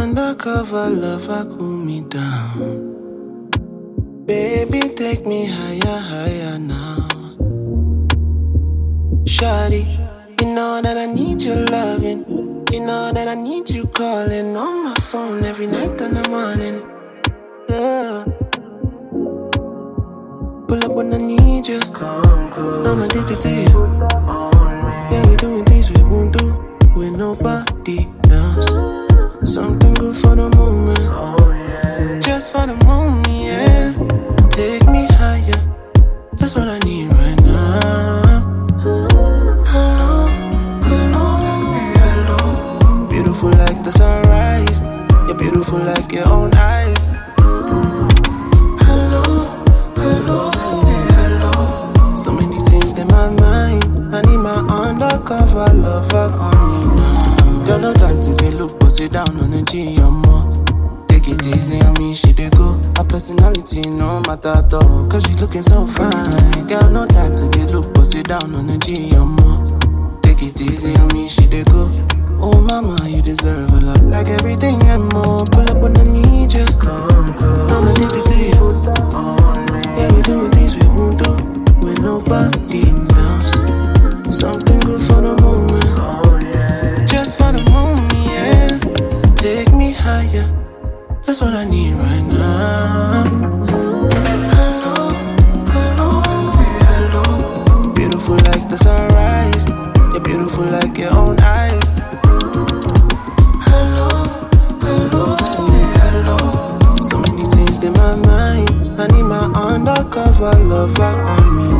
undercover lover, cool me down. Baby, take me higher, higher now. Shawty, you know that I need your loving. You know that I need you calling on my phone every night and the morning. Yeah. Pull up when I need you. I'm addicted to you. Yeah, we doing things we won't do with nobody else. Something good for the moment. Just for the moment, yeah. Take me higher. That's what I need right now. Hello, hello, hello. Beautiful like the sunrise. You're beautiful like your own eyes. Hello, hello, hello. So many things in my mind. I need my undercover lover on me now. Got no time to get look, but sit down on the G, I'm more. Take it easy on me, she dey go. Her personality no matter at all, cause she looking so fine. Got no time to get look, but sit down on the G, I'm more. Take it easy on me, she dey go. Oh mama, you deserve a lot, like everything and more. Pull up when I need you. I'm addicted to you. Yeah, we doing things we won't do with nobody else. Something good for the moment. Just for the moment, yeah. Take me higher. That's what I need right now. Hello, hello, hello. Beautiful like the sunrise. You're beautiful like your own eyes. Hello, hello, hello. So many things in my mind. I need my undercover lover on me